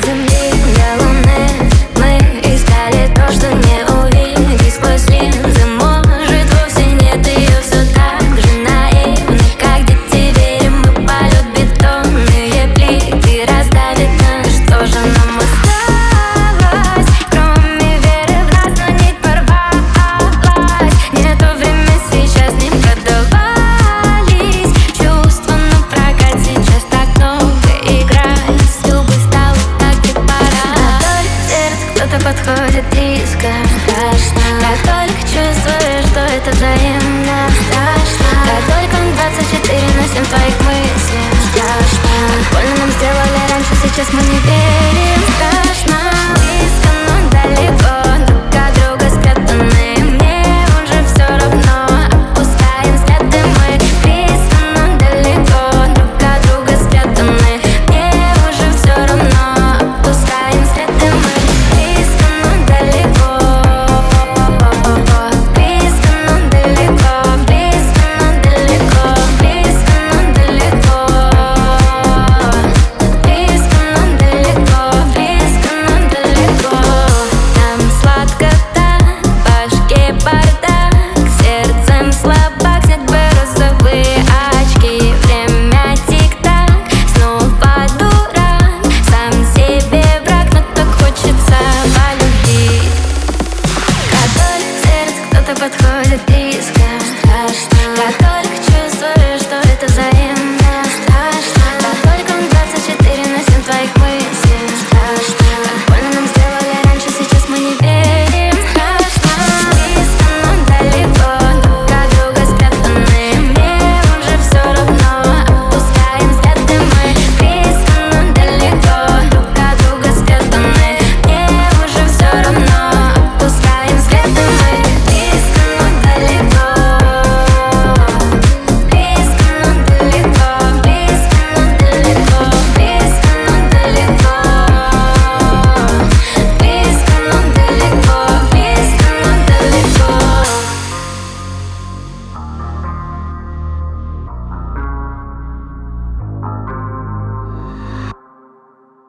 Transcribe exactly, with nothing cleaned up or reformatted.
земли до луны мы искали то, что не увидеть сквозь линзы. Может, вовсе нет ее, все так же наивно. Как дети верим мы, полет бетонные плиты раздавит нас. Что же нам осталось, кроме веры в нас? Но нить порвалась, нету время сейчас, не продавались чувства на прокат. Сейчас так много играет, любовь стала так и пора. Как только сердце кто-то подходит близко, страшно. Как только чувствуешь, что это взаимно, страшно. Как только двадцать четыре на семь твоих мыслей, страшно. Больно нам сделали раньше, сейчас мы не верим.